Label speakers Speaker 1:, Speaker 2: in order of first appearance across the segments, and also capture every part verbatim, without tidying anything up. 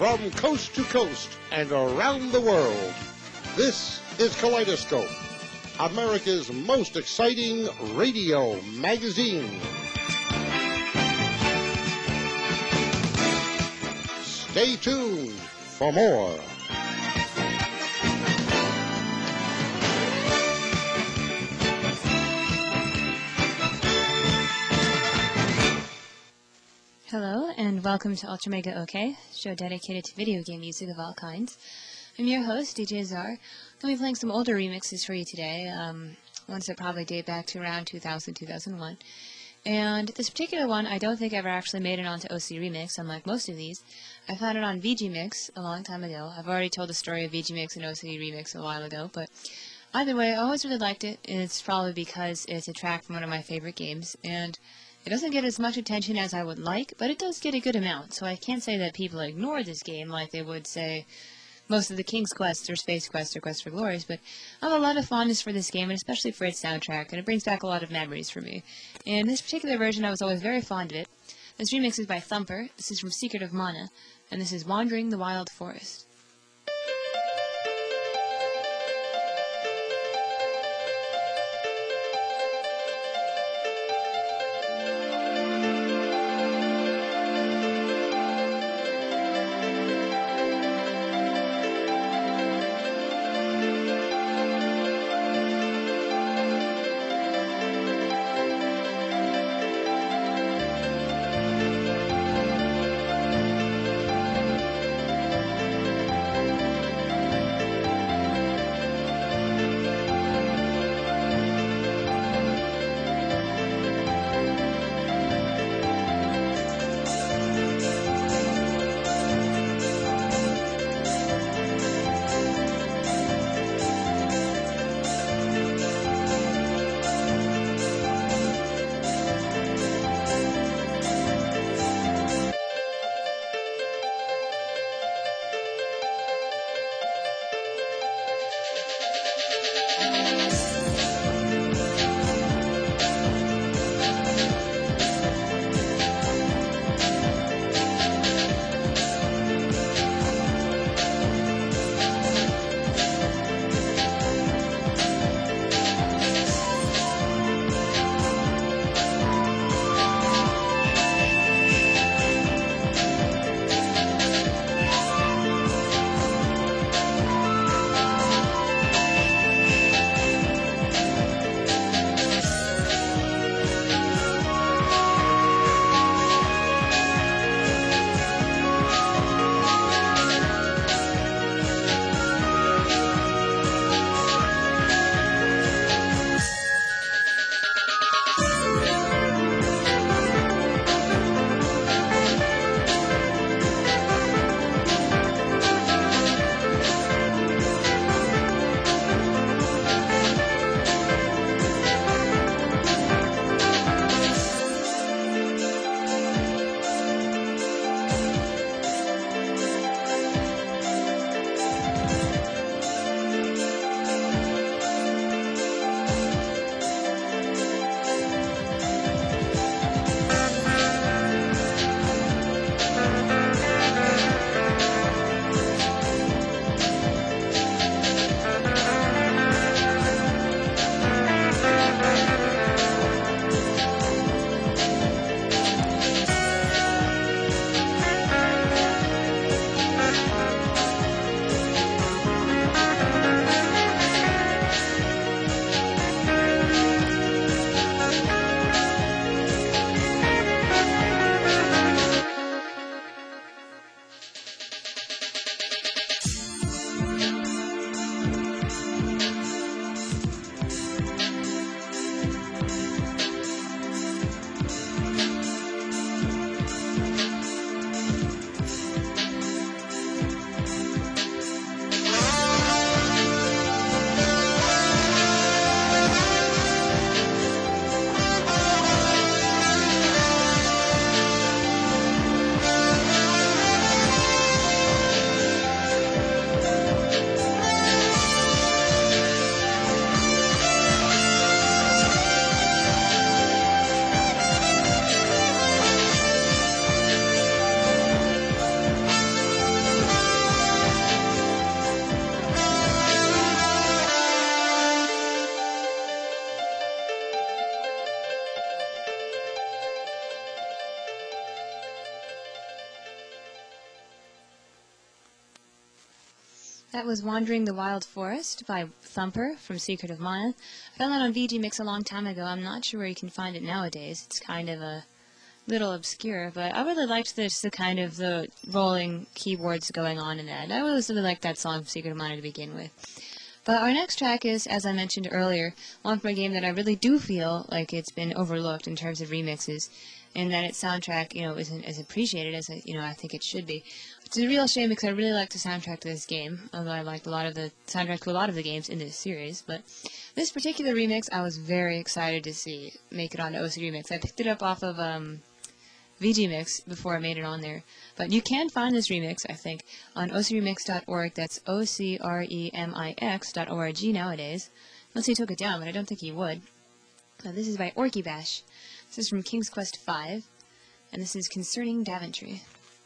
Speaker 1: from coast to coast and around the world. This is Kaleidoscope, America's most exciting radio magazine. Stay tuned for more.
Speaker 2: Hello, and welcome to Ultra Mega OK, show dedicated to video game music of all kinds. I'm your host, D J Czar. I'm going to be playing some older remixes for you today, um, ones that probably date back to around two thousand, two thousand one. And this particular one, I don't think ever actually made it onto O C Remix, unlike most of these. I found it on V G Mix a long time ago. I've already told the story of V G Mix and O C Remix a while ago, but either way, I always really liked it, and it's probably because it's a track from one of my favorite games, and it doesn't get as much attention as I would like, but it does get a good amount, so I can't say that people ignore this game like they would say most of the King's Quests or Space Quest or Quest for Glories, but I have a lot of fondness for this game, and especially for its soundtrack, and it brings back a lot of memories for me. In this particular version, I was always very fond of it. This remix is by Thumper, this is from Secret of Mana, and this is Wandering the Wild Forest. That was Wandering the Wild Forest by Thumper from Secret of Mana. I found that on V G Mix a long time ago. I'm not sure where you can find it nowadays. It's kind of a little obscure, but I really liked this, the kind of the rolling keyboards going on in that. I always really liked that song, Secret of Mana, to begin with. But our next track is, as I mentioned earlier, one from a game that I really do feel like it's been overlooked in terms of remixes, and that its soundtrack, you know, isn't as appreciated as, you know, I think it should be. It's a real shame because I really like the soundtrack to this game, although I liked a lot of the soundtrack to a lot of the games in this series. But this particular remix, I was very excited to see make it on O C Remix. I picked it up off of um, V G Mix before I made it on there. But you can find this remix, I think, on O C remix dot org. That's O C R E M I X dot O R G nowadays. Unless he took it down, but I don't think he would. Now, this is by Orky Bash. This is from King's Quest five, and this is Concerning Daventry.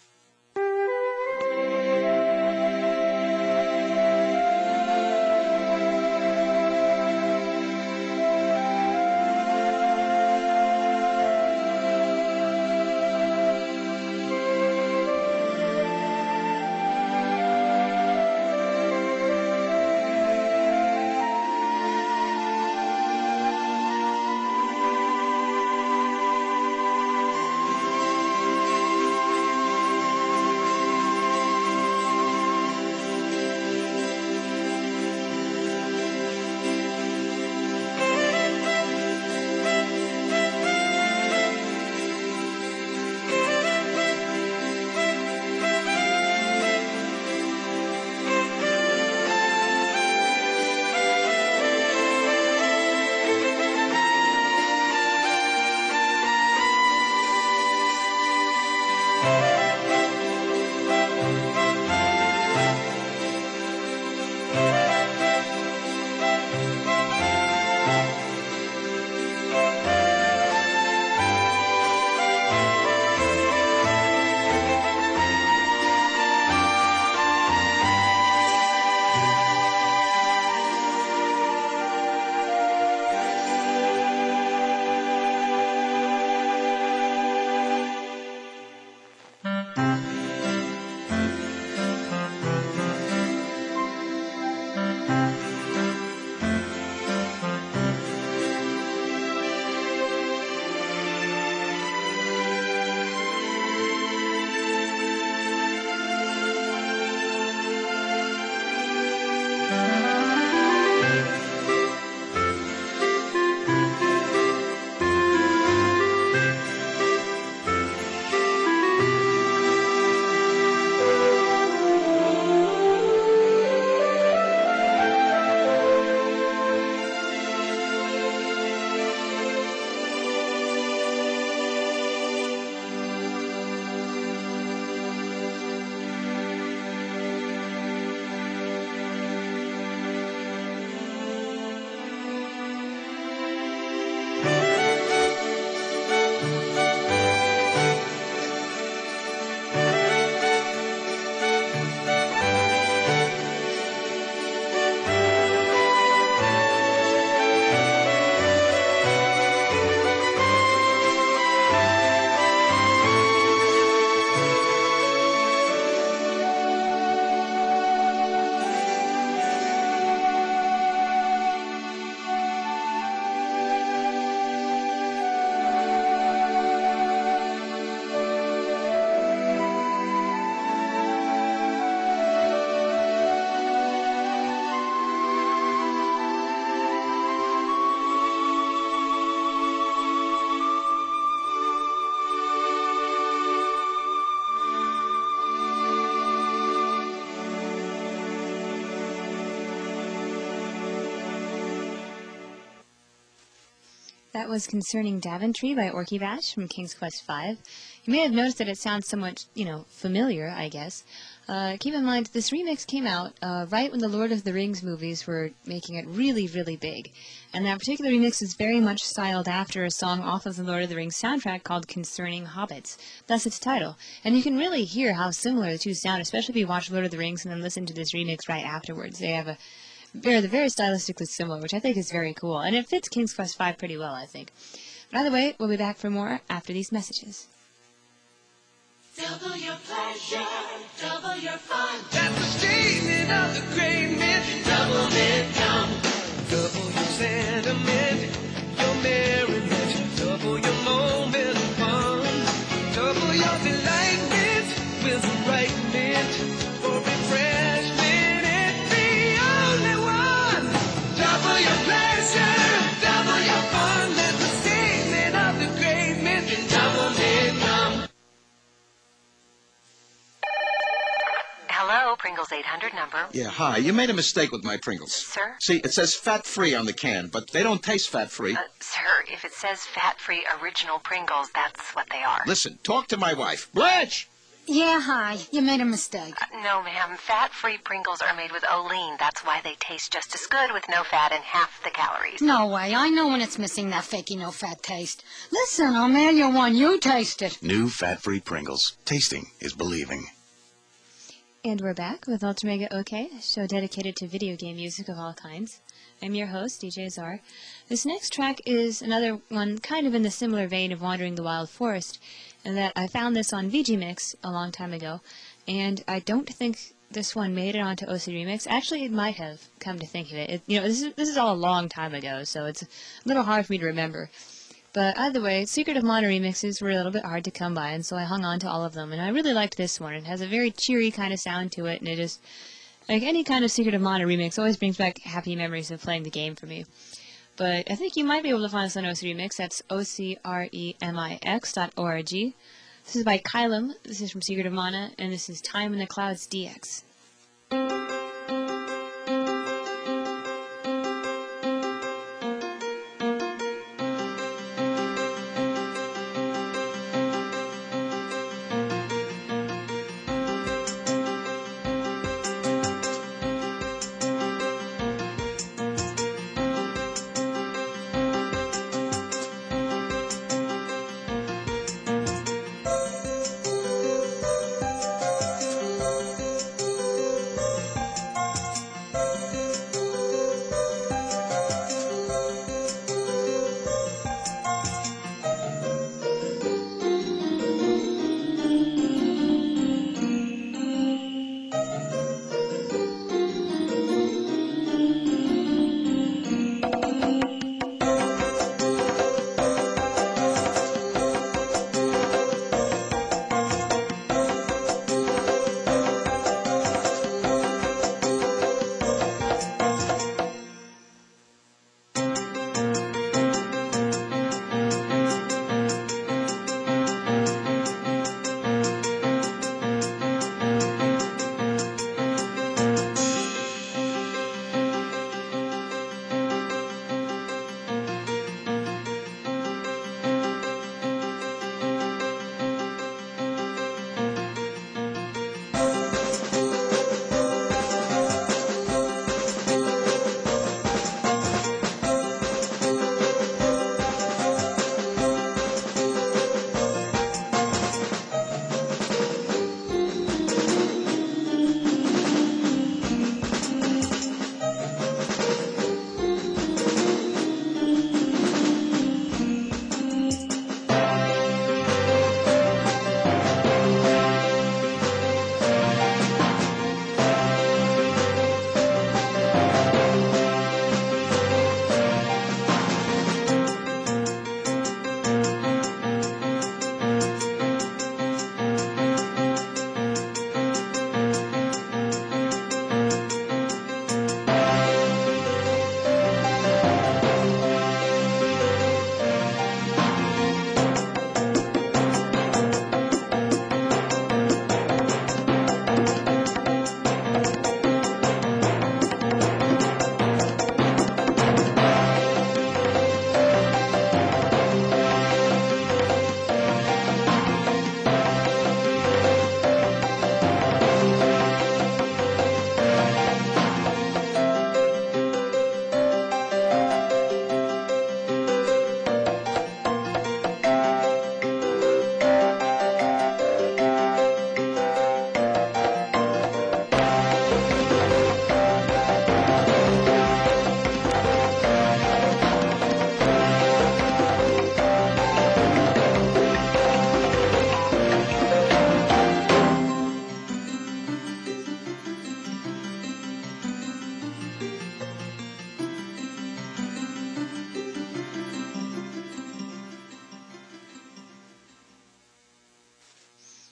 Speaker 2: That was Concerning Daventry by Orky Bash from King's Quest five. You may have noticed that it sounds somewhat, you know, familiar, I guess. Uh, keep in mind, this remix came out uh, right when the Lord of the Rings movies were making it really, really big. And that particular remix is very much styled after a song off of the Lord of the Rings soundtrack called Concerning Hobbits. That's its title. And you can really hear how similar the two sound, especially if you watch Lord of the Rings and then listen to this remix right afterwards. They have a They're very stylistically similar, which I think is very cool. And it fits King's Quest five pretty well, I think. But either way, we'll be back for more after these messages.
Speaker 3: Double your pleasure, double your fun. That's the statement. tasting of the great mint. Double mint gum. Double your sentiment, your merriment, double your moment of fun. Double your delightment with the right mint for refreshment. It's the only one. Double your pleasure, double your fun. Let the tasting of the great mint and double mint gum.
Speaker 4: Hello, Pringles eight hundred number.
Speaker 5: Yeah, hi. You made a mistake with my Pringles.
Speaker 4: Sir?
Speaker 5: See, it says fat-free on the can, but they don't taste fat-free.
Speaker 4: Uh, sir, if it says fat-free original Pringles, that's what they are.
Speaker 5: Listen, talk to my wife. Blanche!
Speaker 6: Yeah, hi. You made a mistake.
Speaker 4: Uh, no, ma'am. Fat-free Pringles are made with Olean. That's why they taste just as good with no fat and half the calories.
Speaker 6: No way. I know when it's missing that fakey no-fat taste. Listen, I'll mail you one. You taste it.
Speaker 7: New fat-free Pringles. Tasting is believing.
Speaker 2: And we're back with Ultramega OK, a show dedicated to video game music of all kinds. I'm your host, D J Czar. This next track is another one kind of in the similar vein of Wandering the Wild Forest, and that I found this on V G Mix a long time ago, and I don't think this one made it onto O C Remix. Actually, it might have, come to think of it. it you know, this is, this is all a long time ago, so it's a little hard for me to remember. But either way, Secret of Mana remixes were a little bit hard to come by, and so I hung on to all of them. And I really liked this one. It has a very cheery kind of sound to it, and it is, like any kind of Secret of Mana remix, always brings back happy memories of playing the game for me. But I think you might be able to find us on O C Remix. That's O C R E M I X dot O R G. This is by Kylum. This is from Secret of Mana, and this is Time in the Clouds D X.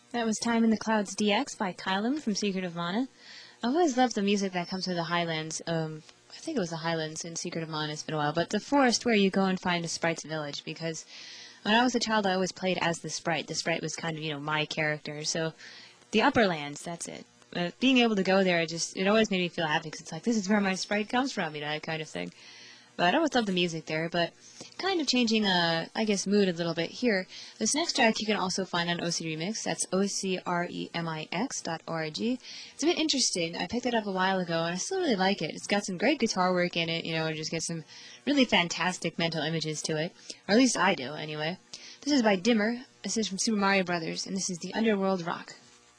Speaker 2: That was Time in the Clouds D X by Kylum from Secret of Mana. I've always loved the music that comes from the Highlands. Um, I think it was the Highlands in Secret of Mana. It's been a while. But the forest where you go and find a sprite's village, because when I was a child, I always played as the sprite. The sprite was kind of, you know, my character. So the Upperlands, that's it. Uh, being able to go there, it just, it always made me feel happy, because it's like, this is where my sprite comes from, you know, that kind of thing. But I always loved the music there, but kind of changing, uh, I guess, mood a little bit here. This next track you can also find on O C Remix. That's O C R E M I X dot org. It's a bit interesting. I picked it up a while ago, and I still really like it. It's got some great guitar work in it, you know, and just get some really fantastic mental images to it. Or at least I do, anyway. This is by Dimmer. This is from Super Mario Brothers, and this is the Underworld Rock.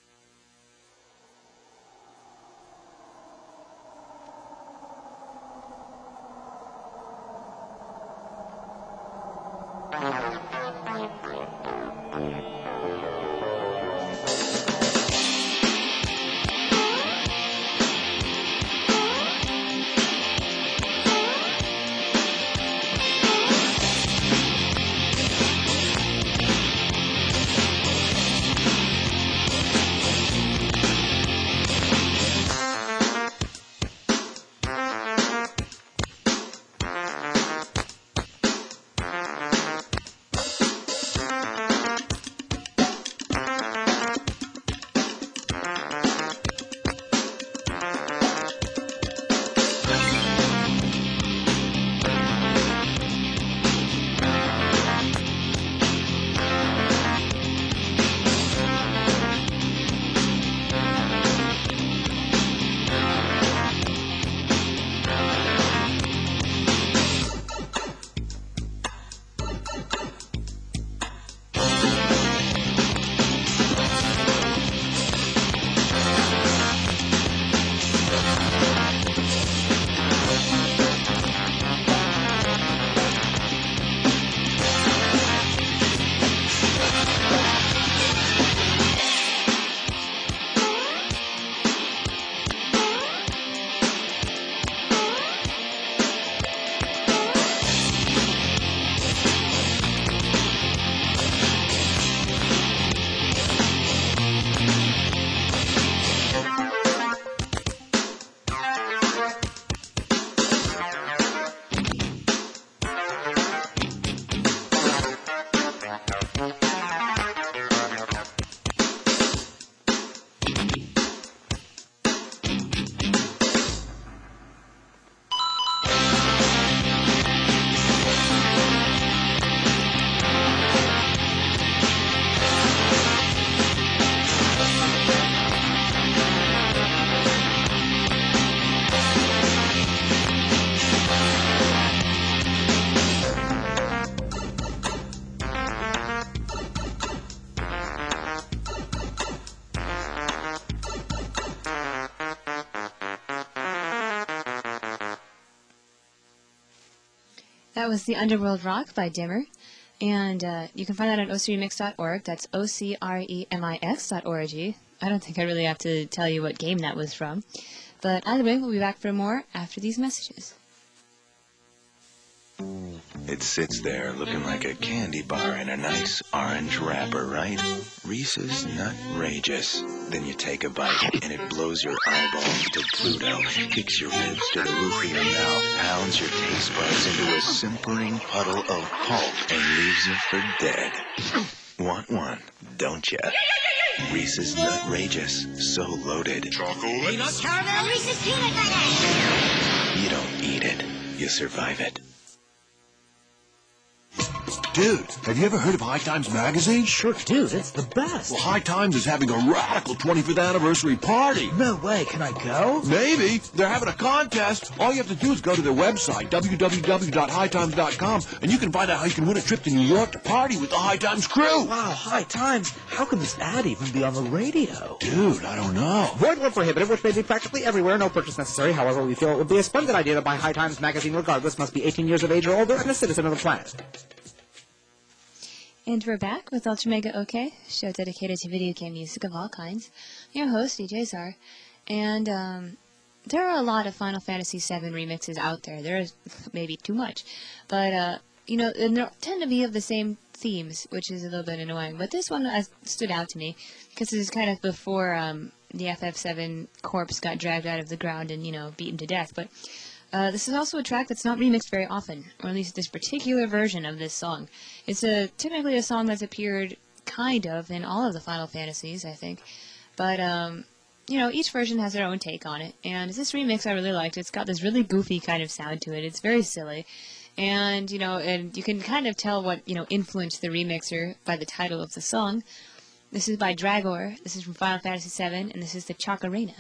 Speaker 2: That was the Underworld Rock by Dimmer, and uh, you can find that on O C remix dot org. That's O C R E M I X dot org. I don't think I really have to tell you what game that was from. But either way, we'll be back for more after these messages.
Speaker 7: It sits there looking like a candy bar in a nice orange wrapper, right? Reese's Nutrageous. Then you take a bite and it blows your eyeballs to Pluto, kicks your ribs to the roof of your mouth, pounds your taste buds into a simpering puddle of pulp, and leaves you for dead. Want one, don't ya? Reese's Nutrageous. So loaded.
Speaker 3: Chocolate. Peanut caramel Reese's peanut butter.
Speaker 7: You don't eat it. You survive it.
Speaker 8: Dude, have you ever heard of High Times magazine?
Speaker 9: Sure do. It's the best.
Speaker 8: Well, High Times is having a radical twenty-fifth anniversary party.
Speaker 9: No way. Can I go?
Speaker 8: Maybe. They're having a contest. All you have to do is go to their website, w w w dot high times dot com, and you can find out how you can win a trip to New York to party with the High Times crew.
Speaker 9: Wow, High Times. How can this ad even be on the radio?
Speaker 8: Dude, I don't know.
Speaker 10: Void were prohibited, which may be practically everywhere. No purchase necessary. However, we feel it would be a splendid idea to buy High Times magazine regardless. Must be eighteen years of age or older and a citizen of the planet.
Speaker 2: And we're back with Ultra Mega OK, show dedicated to video game music of all kinds. I'm your host, D J Czar, and um, there are a lot of Final Fantasy seven remixes out there. There is maybe too much, but uh, you know, and they tend to be of the same themes, which is a little bit annoying. But this one uh, stood out to me because this is kind of before um, the F F seven corpse got dragged out of the ground and, you know, beaten to death. But uh, this is also a track that's not remixed very often, or at least this particular version of this song. It's a typically a song that's appeared kind of in all of the Final Fantasies, I think. But, um, you know, each version has their own take on it. And this remix I really liked. It's got this really goofy kind of sound to it. It's very silly. And, you know, and you can kind of tell what, you know, influenced the remixer by the title of the song. This is by Dragor. This is from Final Fantasy seven, and this is the Chacarena.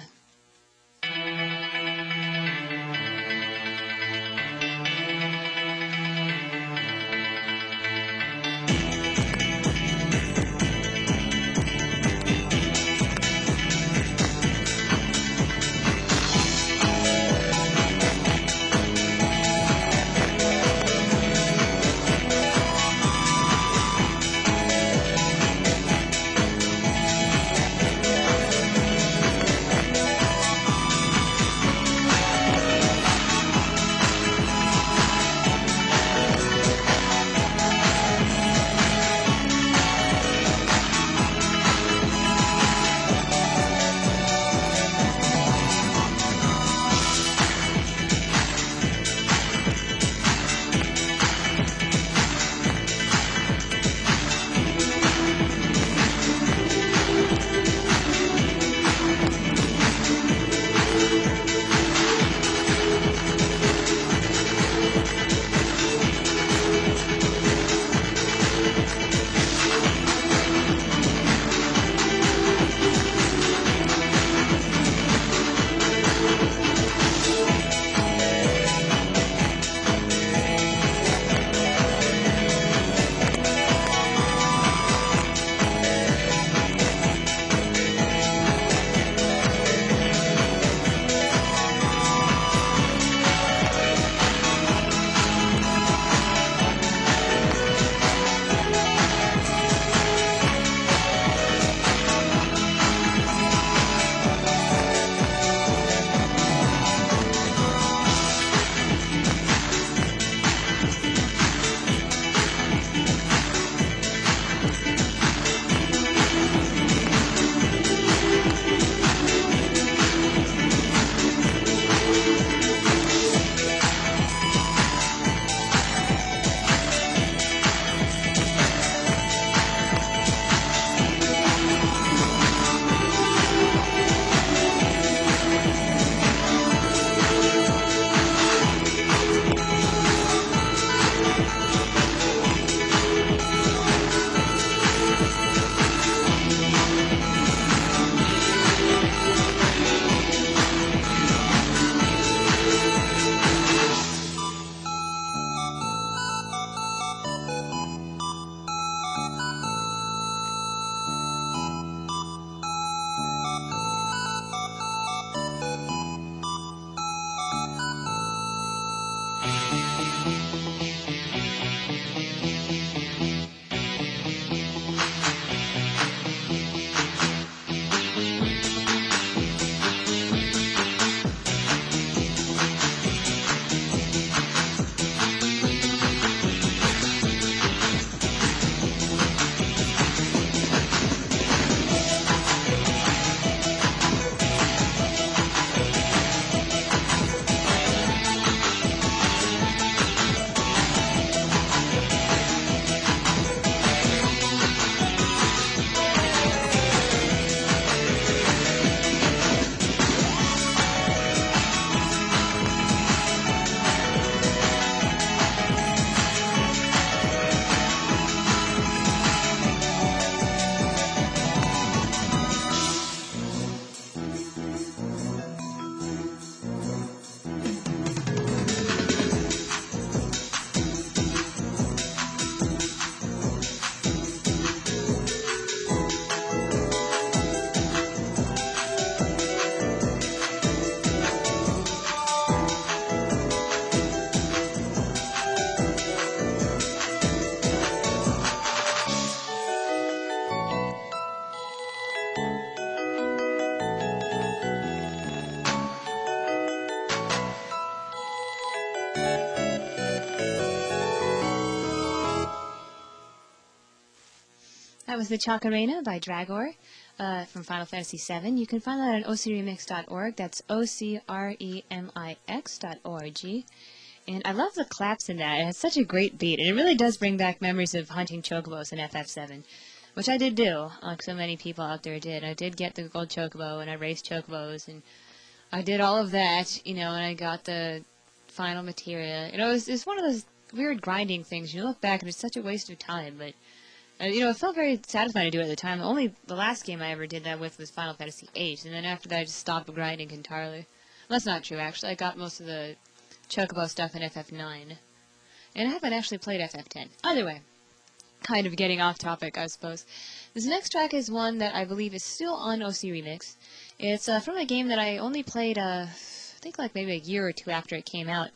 Speaker 2: was the Chacarena by Dragor uh, from Final Fantasy seven. You can find that on O C remix dot org. That's O C R E M I X dot O R G. And I love the claps in that. It has such a great beat. And it really does bring back memories of hunting chocobos in F F seven, which I did do, like so many people out there did. I did get the gold chocobo, and I raced chocobos, and I did all of that, you know, and I got the final materia. You know, it was, it's one of those weird grinding things. You look back, and it's such a waste of time, but... Uh, you know, it felt very satisfying to do it at the time. Only the last game I ever did that with was Final Fantasy eight, and then after that I just stopped grinding entirely. Well, that's not true, actually. I got most of the chocobo stuff in F F nine. And I haven't actually played F F ten. Either way, kind of getting off topic, I suppose. This next track is one that I believe is still on O C Remix. It's uh, from a game that I only played, uh, I think like maybe a year or two after it came out.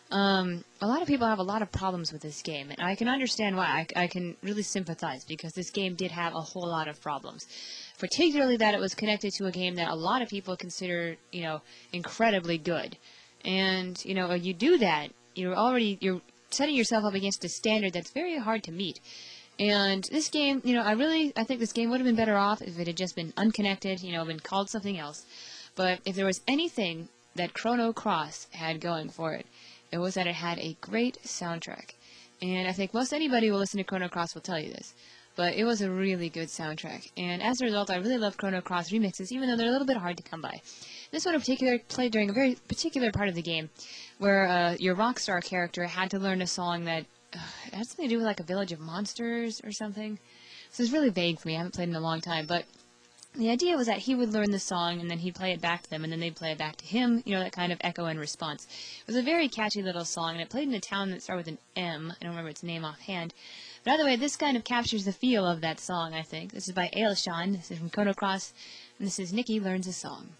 Speaker 2: Um, a lot of people have a lot of problems with this game, and I can understand why. I, I can really sympathize, because this game did have a whole lot of problems. Particularly that it was connected to a game that a lot of people consider, you know, incredibly good. And, you know, you do that, you're already, you're setting yourself up against a standard that's very hard to meet. And this game, you know, I really, I think this game would have been better off if it had just been unconnected, you know, been called something else. But if there was anything that Chrono Cross had going for it, it was that it had a great soundtrack. And I think most anybody who will listen to Chrono Cross will tell you this. But it was a really good soundtrack. And as a result, I really love Chrono Cross remixes, even though they're a little bit hard to come by. This one in particular played during a very particular part of the game, where uh, your Rockstar character had to learn a song that uh, had something to do with like a village of monsters or something. So it's really vague for me. I haven't played in a long time. But the idea was that he would learn the song, and then he'd play it back to them, and then they'd play it back to him, you know, that kind of echo and response. It was a very catchy little song, and it played in a town that started with an M. I don't remember its name offhand. But either way, this kind of captures the feel of that song, I think. This is by Ailshan. This is from Chrono Cross, and this is Nikki Learns a Song.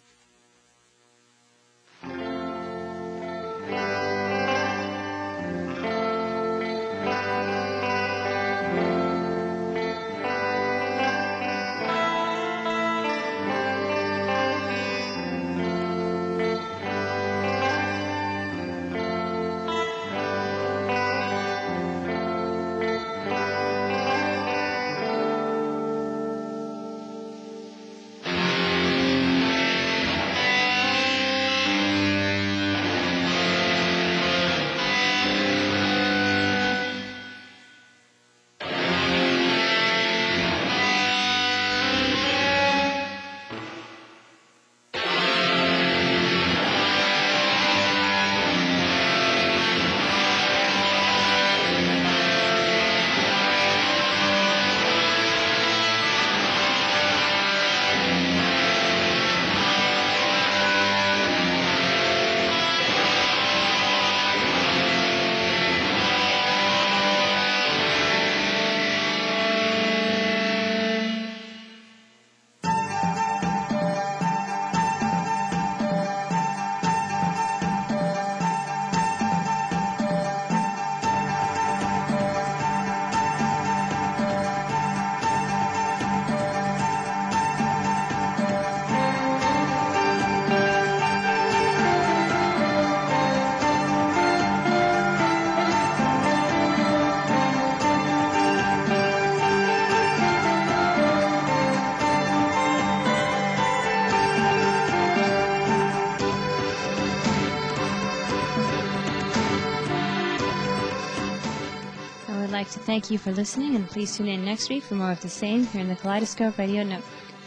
Speaker 2: I'd like to thank you for listening, and please tune in next week for more of the same here in the Kaleidoscope Radio Network.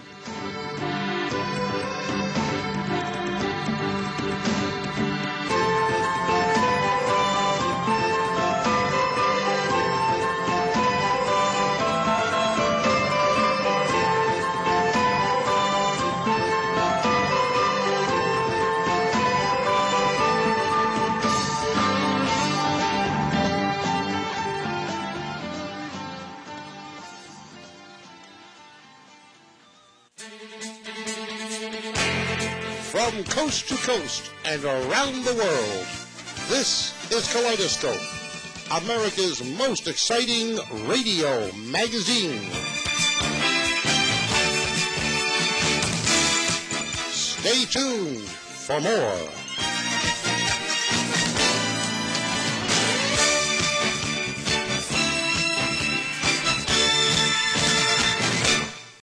Speaker 1: From coast to coast and around the world, this is Kaleidoscope, America's most exciting radio magazine. Stay tuned for more.